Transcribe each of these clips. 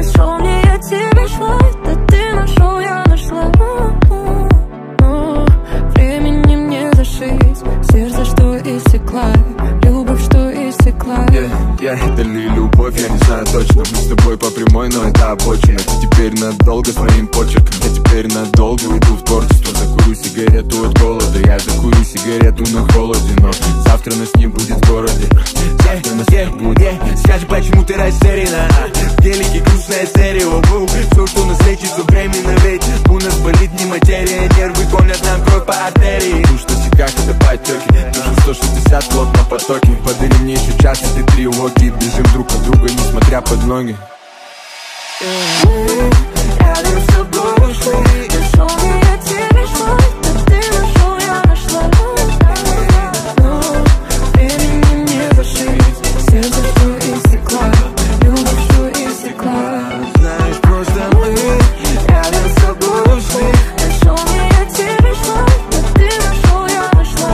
Нашел мне, я тебе шла, да ты нашел, я нашла. Времени мне зашить, сердце, что истекла, любовь, что истекла. Это ли любовь, я не знаю точно. Мы с тобой по прямой, но это обочина. Ты теперь надолго своим почерком, я теперь надолго уйду в творчество. Закурю сигарету от голода, я закурю сигарету на холоде. Но завтра нас не будет в городе. Завтра нас не будет. Скажи, почему ты растеряна? В телеке грустное стерео. Все, что нас лечит, все временно, ведь у нас болит не материя. Нервы гонят нам кровь по артерии. Ну что сиках, это потеки. Нужен 160 плот на потоке. Подари мне еще час, и ты 3 уоки. Бежим друг от друга, несмотря под ноги. Рядом с тобой ушли. Нашел мне, я тебе шла, да ты нашел, я нашла. Времени мне зашить, сердце, что истекла, любовь, что истекла. Знаешь, просто мы Рядом с тобой ушли. Нашел мне, я тебе шла, да ты нашел, я нашла.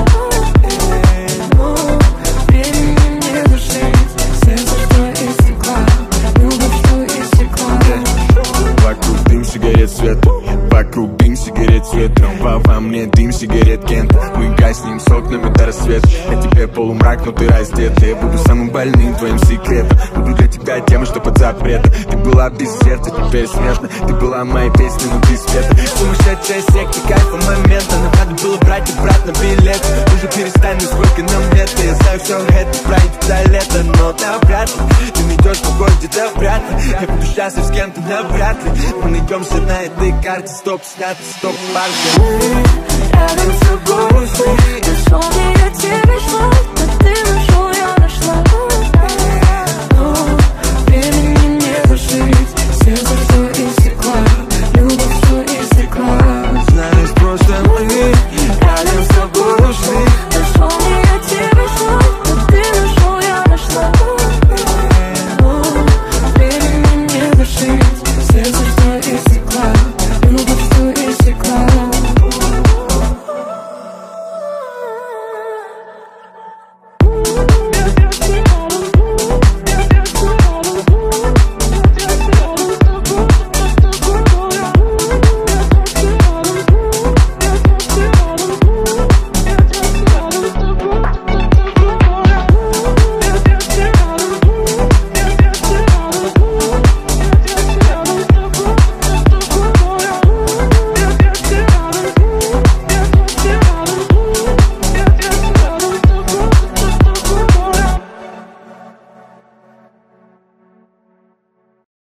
Времени мне зашить, сердце, что истекла, любовь, что истекла. Вокруг дым сигарет свет, вокруг дым сигарет свет. Во мне дым сигарет Кент. Мы гаснем с окнами до рассвета. Я тебе полумрак, но ты раздет. Я буду самым больным твоим секретом. Буду для тебя тема, что под запретом. Ты была без сердца, теперь смертна. Ты была моей песней, но ты света. Сумасшедшая секта, кайфа момента. Нам надо было брать обратно билет. Уже перестань, сколько нам лет. Я знаю, все это пройдет до лета, но навряд ли ты найдешь покой где-то вряд ли. Я буду счастлив с кем-то навряд ли. Мы найдемся на этой карте. Стоп, снято, стоп, парк. Рядом с тобой ушли. Нашел мне, я тебе